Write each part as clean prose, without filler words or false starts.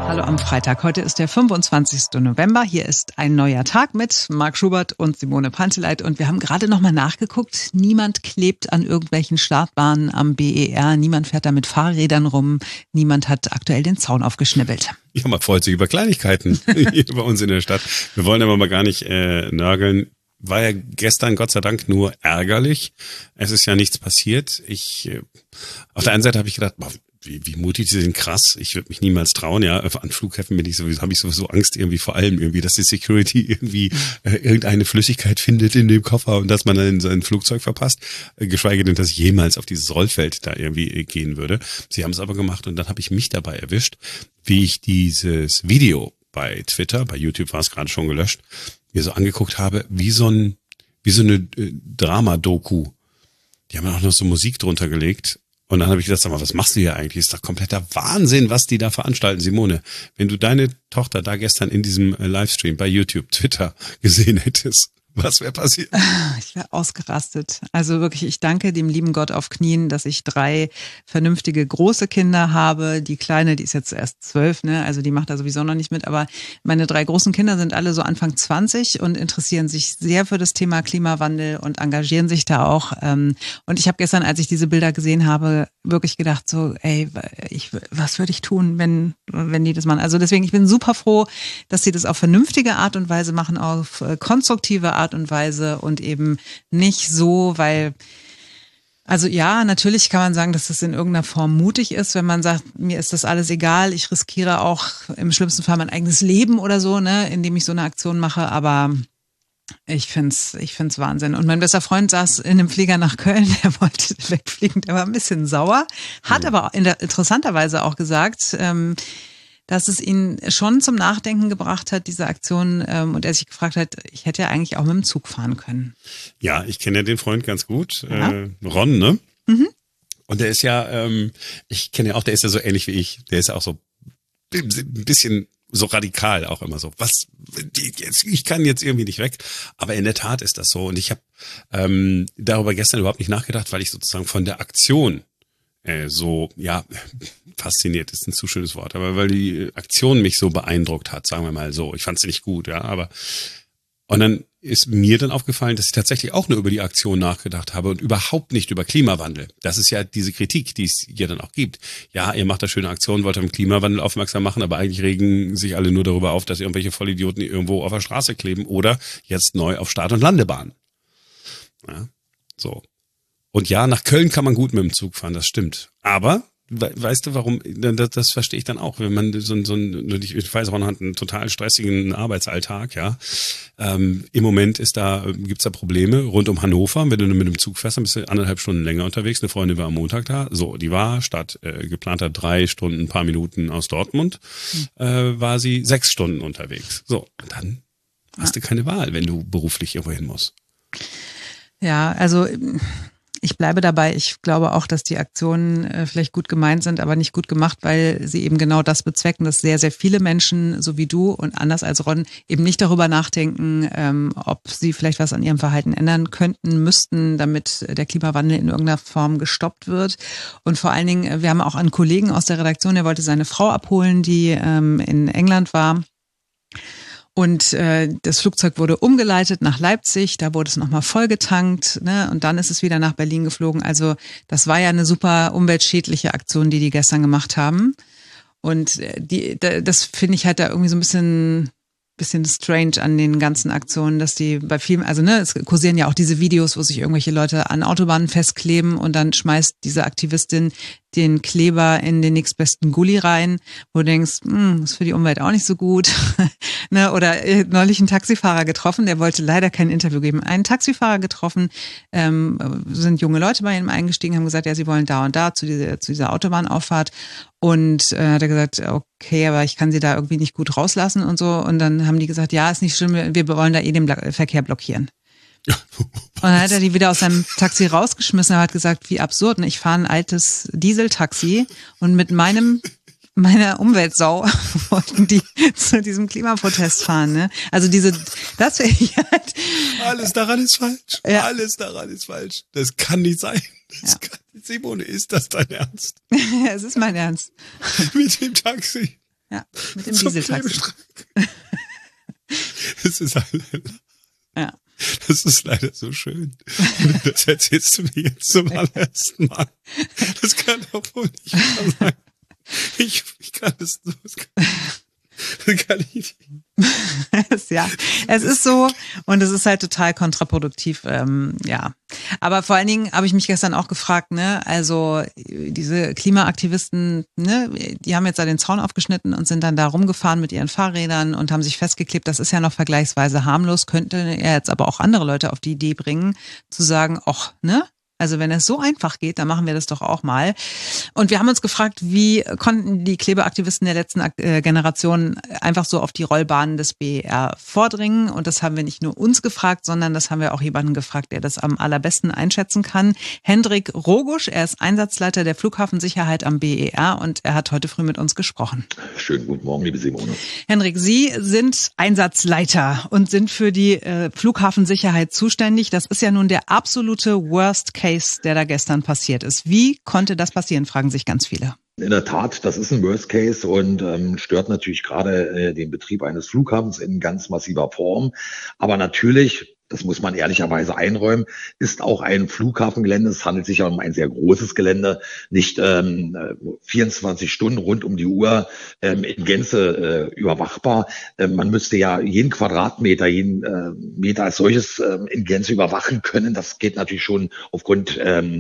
Hallo am Freitag. Heute ist der 25. November. Hier ist ein neuer Tag mit Marc Schubert und Simone Panteleit. Und wir haben gerade nochmal nachgeguckt. Niemand klebt an irgendwelchen Startbahnen am BER. Niemand fährt da mit Fahrrädern rum. Niemand hat aktuell den Zaun aufgeschnibbelt. Ja, man freut sich über Kleinigkeiten hier bei uns in der Stadt. Wir wollen aber mal gar nicht nörgeln. War ja gestern Gott sei Dank nur ärgerlich. Es ist ja nichts passiert. Auf der einen Seite habe ich gedacht, boah, wie mutig sie sind, krass. Ich würde mich niemals trauen, ja. An Flughäfen habe ich sowieso Angst irgendwie, vor allem irgendwie, dass die Security irgendwie irgendeine Flüssigkeit findet in dem Koffer und dass man dann sein Flugzeug verpasst. Geschweige denn, dass ich jemals auf dieses Rollfeld da irgendwie gehen würde. Sie haben es aber gemacht und dann habe ich mich dabei erwischt, wie ich dieses Video bei Twitter, bei YouTube war es gerade schon gelöscht, mir so angeguckt habe, wie so eine Drama-Doku. Die haben ja auch noch so Musik drunter gelegt. Und dann habe ich gedacht, sag mal, was machst du hier eigentlich? Ist doch kompletter Wahnsinn, was die da veranstalten, Simone. Wenn du deine Tochter da gestern in diesem Livestream bei YouTube, Twitter gesehen hättest, was wäre passiert? Ich wäre ausgerastet. Also wirklich, ich danke dem lieben Gott auf Knien, dass ich 3 vernünftige große Kinder habe. Die Kleine, die ist jetzt erst 12, ne? Also die macht da sowieso noch nicht mit. Aber meine 3 großen Kinder sind alle so Anfang 20 und interessieren sich sehr für das Thema Klimawandel und engagieren sich da auch. Und ich habe gestern, als ich diese Bilder gesehen habe, wirklich gedacht so, ey, was würde ich tun, wenn die das machen? Also deswegen, ich bin super froh, dass sie das auf vernünftige Art und Weise machen, auf konstruktive Art und Weise und eben nicht so, weil, also ja, natürlich kann man sagen, dass das in irgendeiner Form mutig ist, wenn man sagt, mir ist das alles egal, ich riskiere auch im schlimmsten Fall mein eigenes Leben oder so, ne, indem ich so eine Aktion mache, aber ich find's Wahnsinn. Und mein bester Freund saß in einem Flieger nach Köln, der wollte wegfliegen, der war ein bisschen sauer, hat aber interessanterweise auch gesagt, dass es ihn schon zum Nachdenken gebracht hat, diese Aktion, und er sich gefragt hat, ich hätte ja eigentlich auch mit dem Zug fahren können. Ja, ich kenne ja den Freund ganz gut, ja. Ron, ne? Mhm. Und der ist ja, ich kenne ja auch, der ist ja so ähnlich wie ich, der ist ja auch so ein bisschen so radikal auch immer so, ich kann jetzt irgendwie nicht weg, aber in der Tat ist das so und ich habe darüber gestern überhaupt nicht nachgedacht, weil ich sozusagen von der Aktion so, ja, fasziniert ist ein zu schönes Wort, aber weil die Aktion mich so beeindruckt hat, sagen wir mal so. Ich fand sie nicht gut, ja, aber und dann ist mir dann aufgefallen, dass ich tatsächlich auch nur über die Aktion nachgedacht habe und überhaupt nicht über Klimawandel. Das ist ja diese Kritik, die es hier dann auch gibt. Ja, ihr macht da schöne Aktionen, wollt am Klimawandel aufmerksam machen, aber eigentlich regen sich alle nur darüber auf, dass irgendwelche Vollidioten irgendwo auf der Straße kleben oder jetzt neu auf Start- und Landebahn. Ja, so. Und ja, nach Köln kann man gut mit dem Zug fahren, das stimmt. Aber, weißt du, warum, das verstehe ich dann auch, wenn man ich weiß, Ron hat einen total stressigen Arbeitsalltag, ja. Im Moment gibt's da Probleme rund um Hannover. Wenn du mit dem Zug fährst, dann bist du 1,5 Stunden länger unterwegs. Eine Freundin war am Montag da. So, die war statt geplanter 3 Stunden, ein paar Minuten aus Dortmund, war sie 6 Stunden unterwegs. So, dann hast du keine Wahl, wenn du beruflich irgendwo hin musst. Ja, also ich bleibe dabei. Ich glaube auch, dass die Aktionen vielleicht gut gemeint sind, aber nicht gut gemacht, weil sie eben genau das bezwecken, dass sehr, sehr viele Menschen, so wie du und anders als Ron, eben nicht darüber nachdenken, ob sie vielleicht was an ihrem Verhalten ändern könnten, müssten, damit der Klimawandel in irgendeiner Form gestoppt wird. Und vor allen Dingen, wir haben auch einen Kollegen aus der Redaktion, der wollte seine Frau abholen, die in England war. Und das Flugzeug wurde umgeleitet nach Leipzig, da wurde es nochmal vollgetankt, ne? Und dann ist es wieder nach Berlin geflogen. Also das war ja eine super umweltschädliche Aktion, die gestern gemacht haben. Und das finde ich halt da irgendwie so ein bisschen strange an den ganzen Aktionen, dass die bei vielen, also ne, es kursieren ja auch diese Videos, wo sich irgendwelche Leute an Autobahnen festkleben und dann schmeißt diese Aktivistin den Kleber in den nächstbesten Gully rein, wo du denkst, ist für die Umwelt auch nicht so gut. Ne, oder neulich einen Taxifahrer getroffen, der wollte leider kein Interview geben. Einen Taxifahrer getroffen, sind junge Leute bei ihm eingestiegen, haben gesagt, ja, sie wollen da und da zu dieser Autobahnauffahrt. Und hat er gesagt, okay, aber ich kann sie da irgendwie nicht gut rauslassen und so. Und dann haben die gesagt, ja, ist nicht schlimm, wir wollen da den Verkehr blockieren. Und dann hat er die wieder aus seinem Taxi rausgeschmissen. Er hat gesagt, wie absurd. Ne? Ich fahre ein altes Dieseltaxi und mit meiner Umweltsau wollten die zu diesem Klimaprotest fahren. Ne? Also das wäre halt. Alles daran ist falsch. Ja. Alles daran ist falsch. Das kann nicht sein. Simone, ist das dein Ernst? Es ist mein Ernst. Mit dem Taxi. Ja, mit dem Dieseltaxi. Das ist halt, Ja. das ist leider so schön. Das erzählst du mir jetzt zum allerersten Mal. Das kann doch wohl nicht wahr sein. Ich kann das kann ich nicht. Ja, es ist so und es ist halt total kontraproduktiv, ja. Aber vor allen Dingen habe ich mich gestern auch gefragt, ne, also diese Klimaaktivisten, ne, die haben jetzt da den Zaun aufgeschnitten und sind dann da rumgefahren mit ihren Fahrrädern und haben sich festgeklebt. Das ist ja noch vergleichsweise harmlos, könnte er jetzt aber auch andere Leute auf die Idee bringen, zu sagen, ach, ne? Also wenn es so einfach geht, dann machen wir das doch auch mal. Und wir haben uns gefragt, wie konnten die Klebeaktivisten der letzten Generation einfach so auf die Rollbahnen des BER vordringen? Und das haben wir nicht nur uns gefragt, sondern das haben wir auch jemanden gefragt, der das am allerbesten einschätzen kann. Hendrik Rogusch, er ist Einsatzleiter der Flughafensicherheit am BER und er hat heute früh mit uns gesprochen. Schönen guten Morgen, liebe Simone. Hendrik, Sie sind Einsatzleiter und sind für die Flughafensicherheit zuständig. Das ist ja nun der absolute Worst Case, der da gestern passiert ist. Wie konnte das passieren, fragen sich ganz viele. In der Tat, das ist ein Worst Case und stört natürlich gerade den Betrieb eines Flughafens in ganz massiver Form. Aber natürlich, das muss man ehrlicherweise einräumen, ist auch ein Flughafengelände, es handelt sich ja um ein sehr großes Gelände, nicht 24 Stunden rund um die Uhr in Gänze überwachbar. Man müsste ja jeden Quadratmeter, jeden Meter als solches in Gänze überwachen können. Das geht natürlich schon aufgrund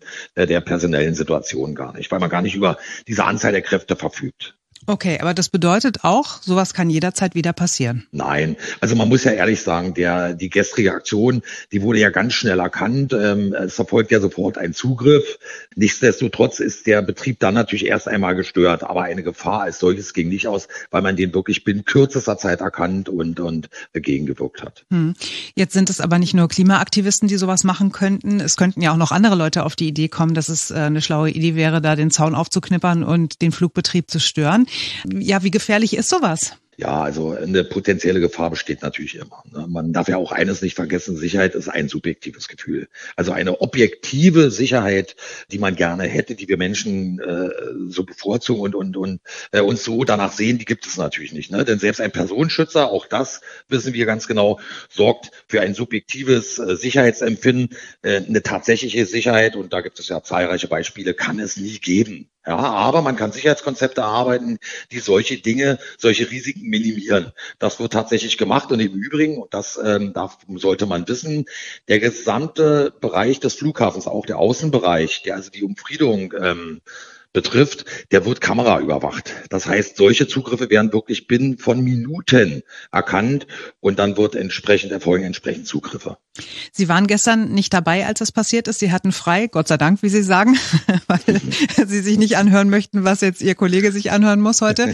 der personellen Situation gar nicht, weil man gar nicht über diese Anzahl der Kräfte verfügt. Okay, aber das bedeutet auch, sowas kann jederzeit wieder passieren. Nein, also man muss ja ehrlich sagen, die gestrige Aktion, die wurde ja ganz schnell erkannt. Es erfolgt ja sofort ein Zugriff. Nichtsdestotrotz ist der Betrieb dann natürlich erst einmal gestört, aber eine Gefahr als solches ging nicht aus, weil man den wirklich binnen kürzester Zeit erkannt und gegengewirkt hat. Jetzt sind es aber nicht nur Klimaaktivisten, die sowas machen könnten. Es könnten ja auch noch andere Leute auf die Idee kommen, dass es eine schlaue Idee wäre, da den Zaun aufzuknippern und den Flugbetrieb zu stören. Ja, wie gefährlich ist sowas? Ja, also eine potenzielle Gefahr besteht natürlich immer. Man darf ja auch eines nicht vergessen, Sicherheit ist ein subjektives Gefühl. Also eine objektive Sicherheit, die man gerne hätte, die wir Menschen so bevorzugen und uns so danach sehen, die gibt es natürlich nicht. Ne? Denn selbst ein Personenschützer, auch das wissen wir ganz genau, sorgt für ein subjektives Sicherheitsempfinden. Eine tatsächliche Sicherheit, und da gibt es ja zahlreiche Beispiele, kann es nie geben. Ja, aber man kann Sicherheitskonzepte erarbeiten, die solche Dinge, solche Risiken minimieren. Das wird tatsächlich gemacht und im Übrigen, und das sollte man wissen, der gesamte Bereich des Flughafens, auch der Außenbereich, der also die Umfriedung betrifft, der wird kameraüberwacht. Das heißt, solche Zugriffe werden wirklich binnen von Minuten erkannt und dann erfolgen entsprechend Zugriffe. Sie waren gestern nicht dabei, als das passiert ist. Sie hatten frei, Gott sei Dank, wie Sie sagen, weil Sie sich nicht anhören möchten, was jetzt Ihr Kollege sich anhören muss heute.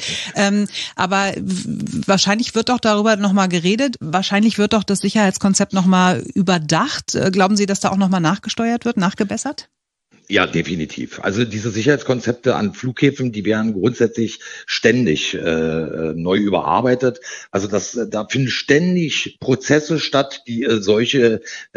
Aber wahrscheinlich wird doch darüber nochmal geredet. Wahrscheinlich wird doch das Sicherheitskonzept nochmal überdacht. Glauben Sie, dass da auch nochmal nachgesteuert wird, nachgebessert? Ja, definitiv. Also diese Sicherheitskonzepte an Flughäfen, die werden grundsätzlich ständig neu überarbeitet. Also da finden ständig Prozesse statt, die solche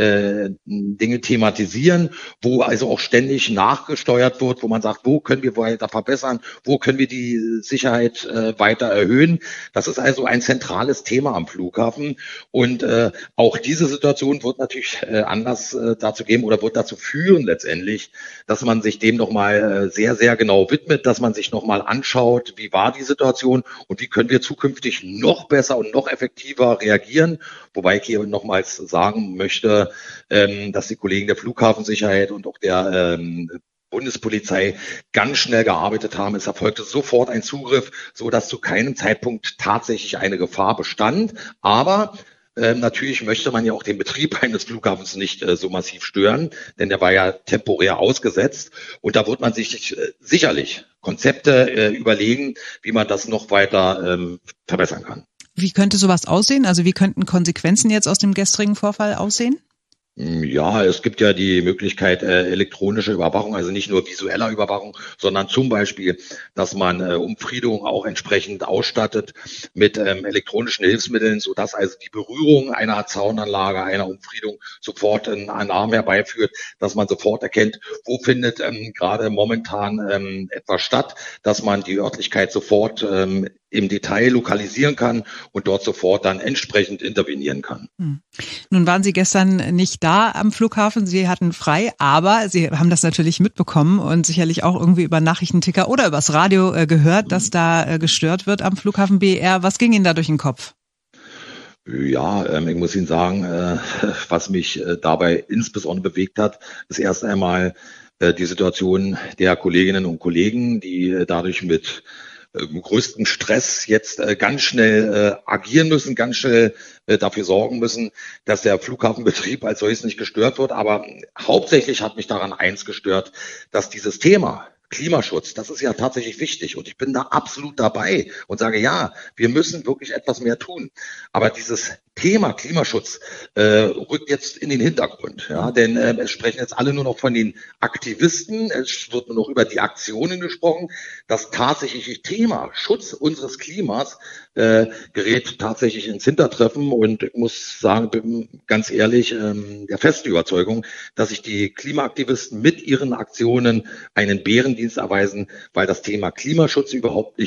Dinge thematisieren, wo also auch ständig nachgesteuert wird, wo man sagt, wo können wir weiter verbessern, wo können wir die Sicherheit weiter erhöhen. Das ist also ein zentrales Thema am Flughafen. Und auch diese Situation wird natürlich Anlass dazu geben oder wird dazu führen letztendlich, dass man sich dem nochmal sehr, sehr genau widmet, dass man sich nochmal anschaut, wie war die Situation und wie können wir zukünftig noch besser und noch effektiver reagieren. Wobei ich hier nochmals sagen möchte, dass die Kollegen der Flughafensicherheit und auch der Bundespolizei ganz schnell gearbeitet haben. Es erfolgte sofort ein Zugriff, so dass zu keinem Zeitpunkt tatsächlich eine Gefahr bestand. Aber natürlich möchte man ja auch den Betrieb eines Flughafens nicht so massiv stören, denn der war ja temporär ausgesetzt. Und da wird man sich sicherlich Konzepte überlegen, wie man das noch weiter verbessern kann. Wie könnte sowas aussehen? Also wie könnten Konsequenzen jetzt aus dem gestrigen Vorfall aussehen? Ja, es gibt ja die Möglichkeit elektronische Überwachung, also nicht nur visueller Überwachung, sondern zum Beispiel, dass man Umfriedung auch entsprechend ausstattet mit elektronischen Hilfsmitteln, sodass also die Berührung einer Zaunanlage, einer Umfriedung sofort einen Alarm herbeiführt, dass man sofort erkennt, wo findet gerade momentan etwas statt, dass man die Örtlichkeit sofort im Detail lokalisieren kann und dort sofort dann entsprechend intervenieren kann. Nun waren Sie gestern nicht da am Flughafen, Sie hatten frei, aber Sie haben das natürlich mitbekommen und sicherlich auch irgendwie über Nachrichtenticker oder übers Radio gehört, dass da gestört wird am Flughafen BER. Was ging Ihnen da durch den Kopf? Ja, ich muss Ihnen sagen, was mich dabei insbesondere bewegt hat, ist erst einmal die Situation der Kolleginnen und Kollegen, die dadurch mit größtem Stress jetzt ganz schnell agieren müssen, ganz schnell dafür sorgen müssen, dass der Flughafenbetrieb als solches nicht gestört wird. Aber hauptsächlich hat mich daran eins gestört, dass dieses Thema Klimaschutz, das ist ja tatsächlich wichtig und ich bin da absolut dabei und sage, ja, wir müssen wirklich etwas mehr tun. Aber dieses Thema Klimaschutz rückt jetzt in den Hintergrund, ja, denn es sprechen jetzt alle nur noch von den Aktivisten, es wird nur noch über die Aktionen gesprochen. Das tatsächliche Thema Schutz unseres Klimas gerät tatsächlich ins Hintertreffen und ich muss sagen, bin ganz ehrlich der festen Überzeugung, dass sich die Klimaaktivisten mit ihren Aktionen einen Bärendienst erweisen, weil das Thema Klimaschutz überhaupt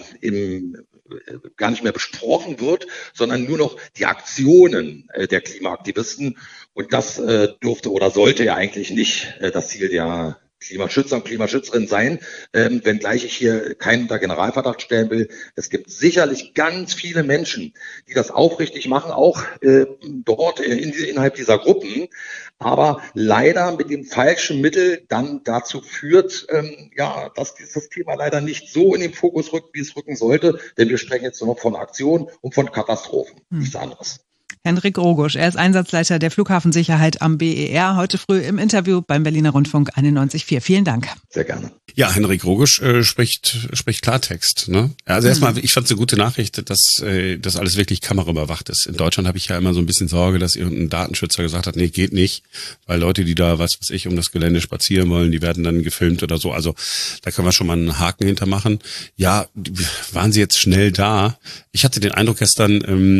gar nicht mehr besprochen wird, sondern nur noch die Aktionen der Klimaaktivisten. Und das dürfte oder sollte ja eigentlich nicht das Ziel der Klimaschützer und Klimaschützerinnen sein, wenngleich ich hier keinen unter Generalverdacht stellen will. Es gibt sicherlich ganz viele Menschen, die das aufrichtig machen, auch dort innerhalb dieser Gruppen, aber leider mit dem falschen Mittel dann dazu führt, dass dieses Thema leider nicht so in den Fokus rückt, wie es rücken sollte, denn wir sprechen jetzt nur noch von Aktionen und von Katastrophen, nichts anderes. Henrik Rogusch, er ist Einsatzleiter der Flughafensicherheit am BER, heute früh im Interview beim Berliner Rundfunk 91.4. Vielen Dank. Sehr gerne. Ja, Henrik Rogusch spricht Klartext. Ne? Also erstmal, ich fand es eine gute Nachricht, dass das alles wirklich kameraüberwacht ist. In Deutschland habe ich ja immer so ein bisschen Sorge, dass irgendein Datenschützer gesagt hat, nee, geht nicht, weil Leute, die da, was weiß ich, um das Gelände spazieren wollen, die werden dann gefilmt oder so. Also da können wir schon mal einen Haken hintermachen. Ja, waren sie jetzt schnell da? Ich hatte den Eindruck gestern,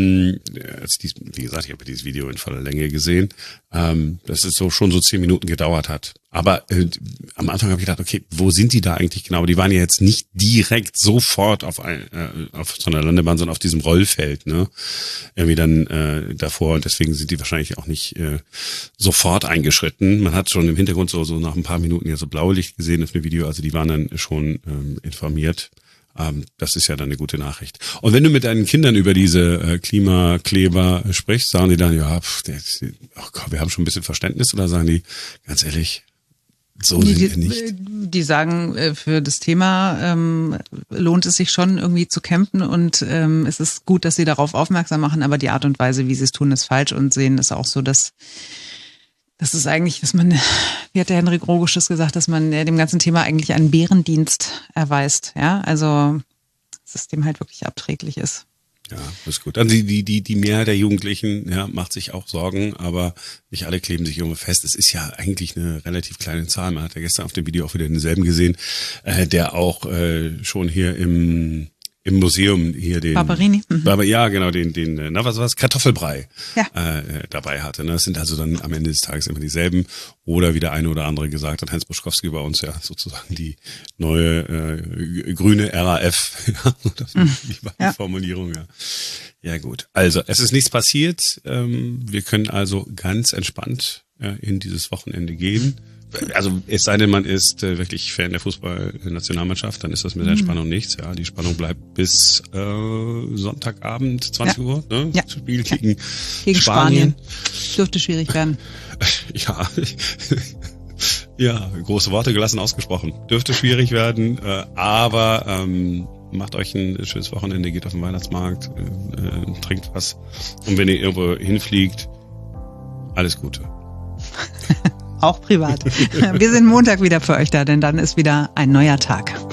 wie gesagt, ich habe dieses Video in voller Länge gesehen, dass es schon so 10 Minuten gedauert hat. Aber am Anfang habe ich gedacht, okay, wo sind die da eigentlich genau? Die waren ja jetzt nicht direkt sofort auf so einer Landebahn, sondern auf diesem Rollfeld, ne? Irgendwie dann davor und deswegen sind die wahrscheinlich auch nicht sofort eingeschritten. Man hat schon im Hintergrund so nach ein paar Minuten ja so Blaulicht gesehen auf dem Video, also die waren dann schon informiert. Das ist ja dann eine gute Nachricht. Und wenn du mit deinen Kindern über diese Klimakleber sprichst, sagen die dann, ja, wir haben schon ein bisschen Verständnis, oder sagen die, ganz ehrlich, so sind wir nicht? Die sagen, für das Thema lohnt es sich schon irgendwie zu campen und es ist gut, dass sie darauf aufmerksam machen, aber die Art und Weise, wie sie es tun, ist falsch und sehen es auch so, dass das ist eigentlich, dass man, wie hat der Henrik Rogusch das gesagt, dass man dem ganzen Thema eigentlich einen Bärendienst erweist. Ja, also dass es dem halt wirklich abträglich ist. Ja, ist gut. Dann die Mehrheit der Jugendlichen, ja, macht sich auch Sorgen, aber nicht alle kleben sich irgendwo fest. Es ist ja eigentlich eine relativ kleine Zahl. Man hat ja gestern auf dem Video auch wieder denselben gesehen, der auch schon hier im Museum hier den Barberini. Ja, genau, den Kartoffelbrei ja. Dabei hatte. Das sind also dann am Ende des Tages immer dieselben. Oder wie der eine oder andere gesagt hat, Heinz Buschkowski bei uns ja sozusagen die neue grüne RAF. Das ist die Formulierung, ja. Ja gut, also es ist nichts passiert. Wir können also ganz entspannt in dieses Wochenende gehen. Also es sei denn, man ist wirklich Fan der Fußballnationalmannschaft, dann ist das mit der Spannung nichts. Ja, die Spannung bleibt bis Sonntagabend 20 Uhr. Ne? Ja. Spiel gegen Spanien. Dürfte schwierig werden. Ja, ja, große Worte gelassen ausgesprochen. Dürfte schwierig werden, aber macht euch ein schönes Wochenende, geht auf den Weihnachtsmarkt, trinkt was. Und wenn ihr irgendwo hinfliegt, alles Gute. Auch privat. Wir sind Montag wieder für euch da, denn dann ist wieder ein neuer Tag.